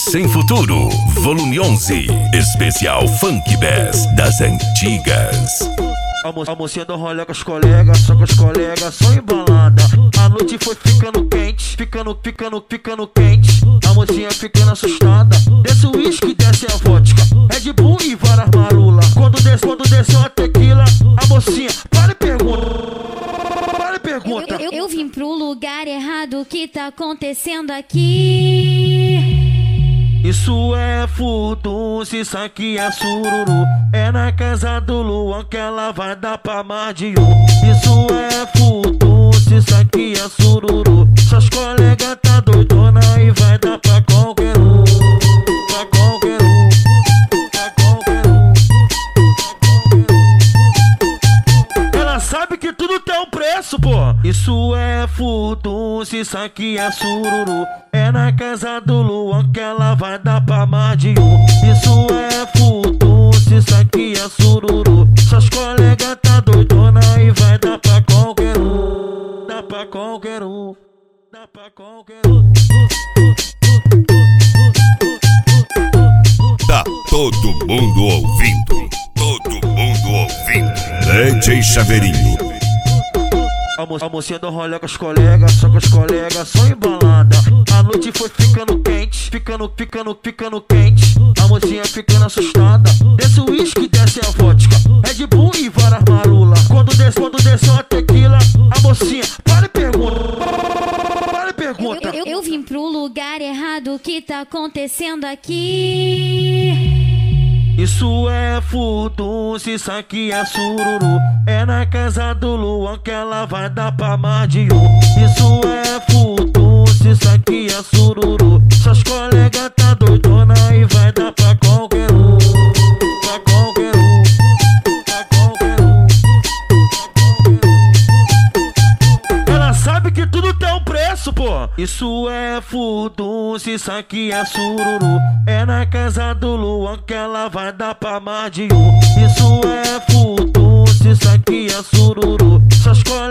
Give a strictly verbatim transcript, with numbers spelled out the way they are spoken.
Sem Futuro, volume onze, especial Funk Bass das antigas. A, mo a mocinha do rolê com os colegas, só com os colegas, só embalada. A noite foi ficando quente, ficando, ficando, ficando quente. A mocinha ficando assustada, desce o uísque, desce a vodka, Red Bull e várias marula. Quando desce, quando desceu a tequila, a mocinha para e pergunta, para e pergunta. Eu, eu, eu vim pro lugar errado, o que tá acontecendo aqui? Isso é furdunço, isso aqui é sururu. É na casa do Luan que ela vai dar pra mais de um. Isso é furdunço, isso aqui é sururu. Seus colegas tá doidona e vai dar pra qualquer um. Pra qualquer um, pra qualquer um, pra qualquer um. Ela sabe que tudo tem um preço, pô. Isso é furdunço, isso aqui é sururu. É na casa do Luan que ela vai dar pra mais de um. Isso é furdunço, isso aqui é sururu. Seus colegas tá doidona e vai dar pra qualquer um. Dá pra qualquer um, dá pra qualquer um. Tá todo mundo ouvindo, todo mundo ouvindo. D J Chaveirinho. A, mo a mocinha do rolê com os colegas, só com os colegas, só embalada. A noite foi ficando quente, ficando, ficando, ficando quente. A mocinha ficando assustada, desce o uísque, desce a vodka, Red Bull e várias marula. Quando desce, quando desceu a tequila, a mocinha para e pergunta, para e pergunta. Eu, eu, eu vim pro lugar errado, o que tá acontecendo aqui? Isso é furdunço, isso aqui é sururu. É na casa do Luan que ela vai dar pra mais de um. Isso é furdunço, isso aqui é sururu. Seus colegas tá doidona e vai dar pra qualquer um. Pra qualquer um, pra qualquer um, pra qualquer um. Ela sabe que tudo tem um preço, pô. Isso é furdunço, isso aqui é sururu. É na casa do Luan que ela vai dar pra mais de um. Isso é furdunço, isso aqui é sururu. Seus colegas